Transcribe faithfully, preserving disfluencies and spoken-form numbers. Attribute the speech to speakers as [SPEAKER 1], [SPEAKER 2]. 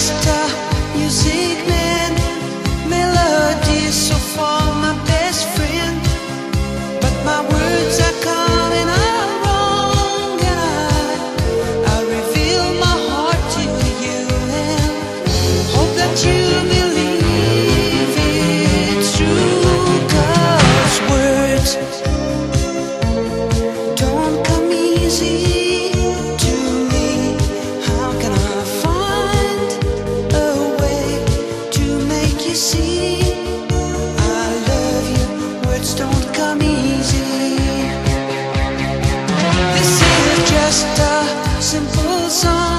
[SPEAKER 1] just a music man, melody so far my best friend, but my words are coming out wrong, and I, I reveal my heart to you and hope that you believe it's true, 'cause words don't come easy to me. How can I find a way to make you see I love you? Words don't come easy. This is just a simple song.